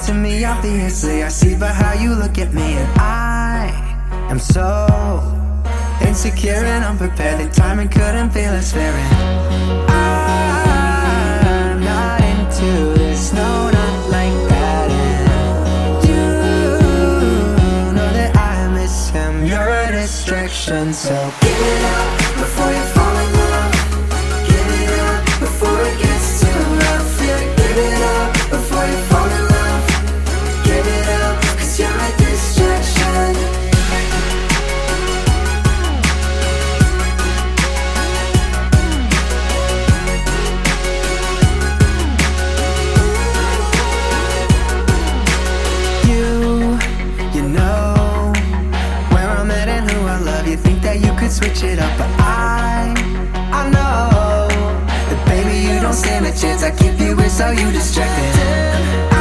to me, obviously I see by how you look at me. And I am so insecure and unprepared that timing couldn't feel as fair. And I'm not into this, no, not like that. And you know that I miss him, you're a distraction. So give it up before you fall in love. Give it up before it gets too rough. Yeah, give it up before you fall in love. Give it up, 'cause you're a distraction. You know where I'm at and who I love. You think that you could switch it up, but I know that baby you don't stand a chance. I keep you here so you distracted.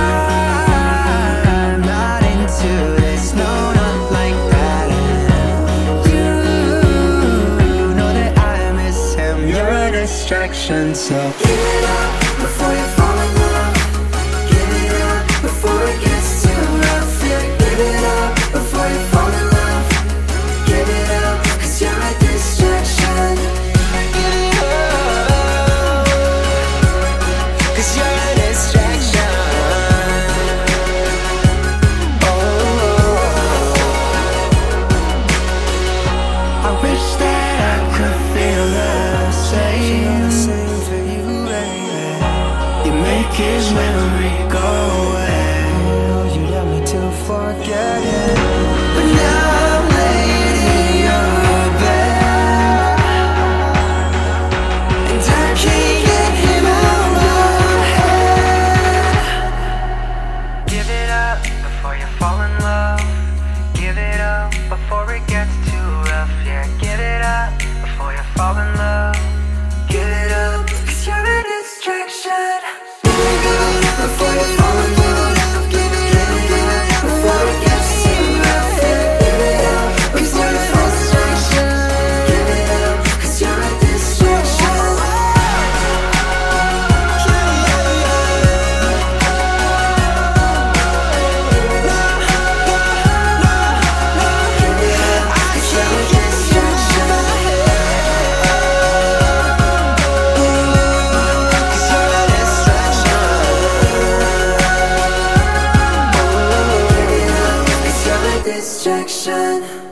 I'm not into this, no, not like that. And you know that I miss him, you're a distraction. So give it up before you fall in love. Give it up before it gets too rough. Yeah, give it up before you fall in love. Give it up, 'cause you're a distraction. Give it up, 'cause you're a distraction. I wish that I could feel the same for you, baby. You make his memory go away. You love me to forget it, but now I'm laying in your bed, and I can't get him out of my head. Give it up before you fall in love. Give it up before it gets too rough. Yeah, give it up before you fall in love. Give it up, 'cause you're a distraction. Give it up before you fall in love. Give it up before it gets too rough. Yeah, give it up, 'cause you're a distraction. Give it up, 'cause you're a distraction. Distraction.